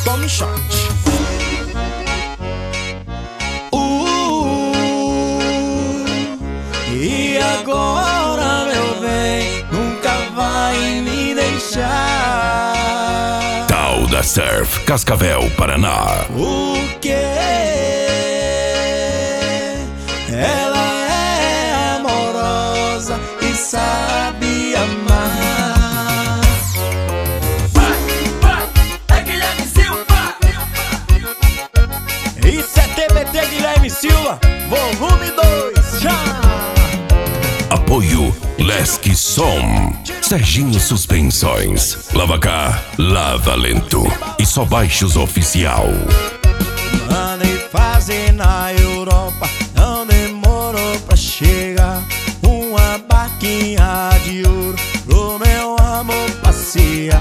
tome shot. E agora, meu bem, nunca vai me deixar. Tal da Surf, Cascavel, Paraná. O que? Ela é amorosa e sabe amar. É Guilherme Silva. Isso é TBT Guilherme Silva, volume 2, já! Apoio Lesk Som, Serginho Suspensões, Lavacar, Lava Lento e Só Baixos Oficial. Mandei fazer na Europa, não demorou pra chegar. Uma barquinha de ouro pro meu amor passear.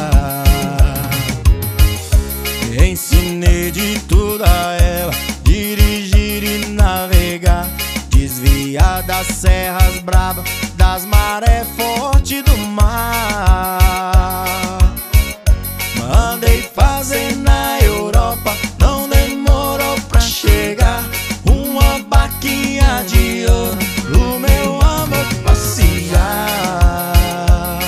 Ensinei de tudo a ela, dirigir e navegar, desviar das serras bravas, das marés fortes do mar. Mandei fazer na Europa, não demorou pra chegar. Uma barquinha de ouro pro meu amor passear.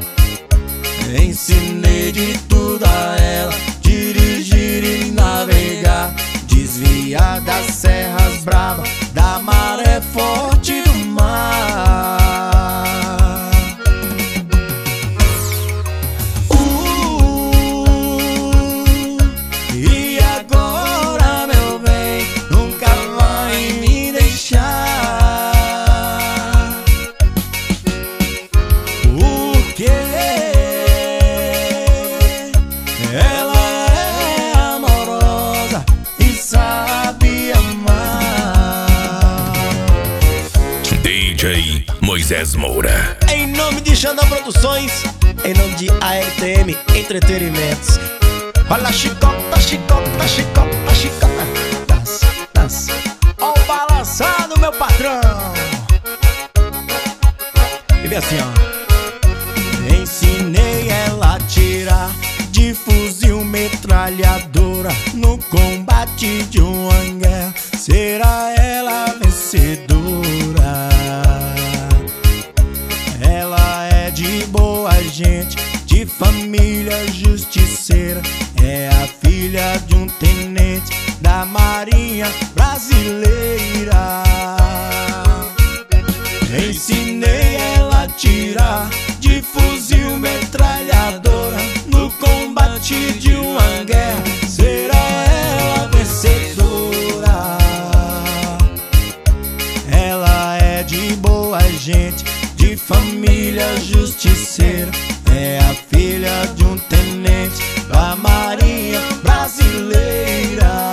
Ensinei de tudo a ela, dirigir e navegar, desviar das serras bravas, da maré forte do mar. E agora, meu bem, nunca vai me deixar. Porque ela é amorosa e sabe amar. DJ Moisés Moura. Em nome de Xandão Produções, em nome de ARTM Entretenimentos. Olha a chicota, chicota, chicota, chicota. Dança, dança. Ó o balançado, meu patrão. E vem assim, ó. Ensinei ela a tirar de fuzil metralhadora no combate de uma guerra. Será ela a vencedora? Ela é de boa gente, de família justiceira. É a filha de um tenente da Marinha Brasileira. Ensinei ela a tirar de fuzil metralhadora no combate de uma guerra. Será ela a vencedora? Ela é de boa gente, de família justiceira. É a filha de um tenente da Marinha Brasileira.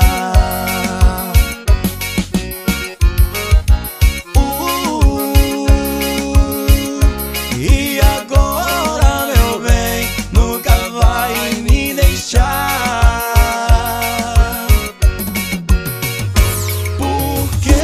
E agora, meu bem, nunca vai me deixar. Porque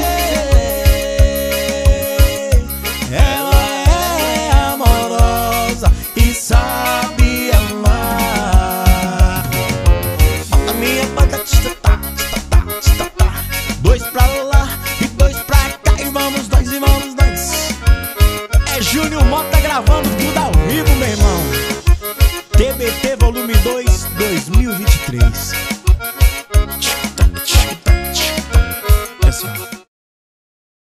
ela é amorosa e sabe amar. Bota minha banda, tstatá, tstatá, tstatá. Dois pra lá e dois pra cá, e vamos nós, e vamos nós. É Júnior Mota gravando tudo ao vivo, meu irmão. TBT volume 2, 2023.